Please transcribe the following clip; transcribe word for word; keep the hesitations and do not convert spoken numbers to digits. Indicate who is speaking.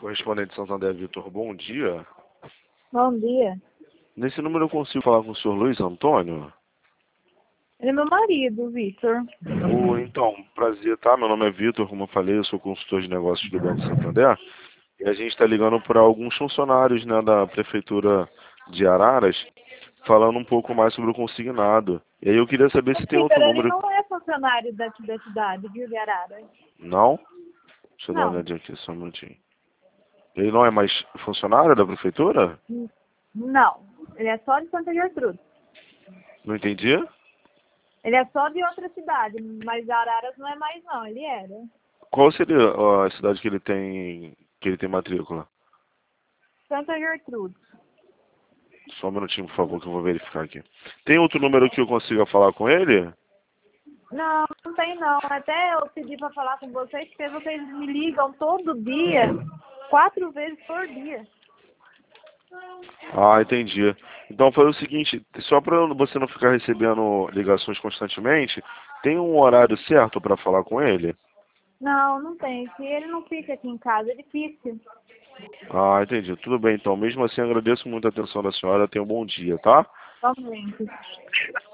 Speaker 1: Correspondente Santander, Vitor, bom dia.
Speaker 2: Bom dia.
Speaker 1: Nesse número eu consigo falar com o senhor Luiz Antônio?
Speaker 2: Ele é meu marido, Vitor.
Speaker 1: Oh, então, prazer, tá? Meu nome é Vitor, como eu falei, eu sou consultor de negócios do Banco Santander. E a gente está ligando para alguns funcionários, né, da Prefeitura de Araras, falando um pouco mais sobre o consignado. E aí eu queria saber se tem outro
Speaker 2: Vitor, ele
Speaker 1: número.
Speaker 2: não é funcionário daqui da cidade, viu, de Araras?
Speaker 1: Não? Deixa eu dar uma
Speaker 2: Não.
Speaker 1: olhadinha aqui, só um minutinho. Ele não é mais funcionário da Prefeitura?
Speaker 2: N- Não. Ele é só de Santa Gertrude.
Speaker 1: Não entendi?
Speaker 2: Ele é só de outra cidade, mas Araras não é mais não, ele era.
Speaker 1: Qual seria ó, a cidade que ele tem que ele tem matrícula?
Speaker 2: Santa Gertrude.
Speaker 1: Só um minutinho, por favor, que eu vou verificar aqui. Tem outro número que eu consiga falar com ele?
Speaker 2: Não, não tem não. Até eu pedi para falar com vocês, porque vocês me ligam todo dia, quatro vezes por dia.
Speaker 1: Ah, entendi. Então foi o seguinte, só para você não ficar recebendo ligações constantemente, tem um horário certo para falar com ele?
Speaker 2: Não, não tem. Se ele não fica aqui em casa, é difícil.
Speaker 1: Ah, entendi. Tudo bem, então. Mesmo assim, agradeço muito a atenção da senhora. Tenha um bom dia, tá?
Speaker 2: Somente.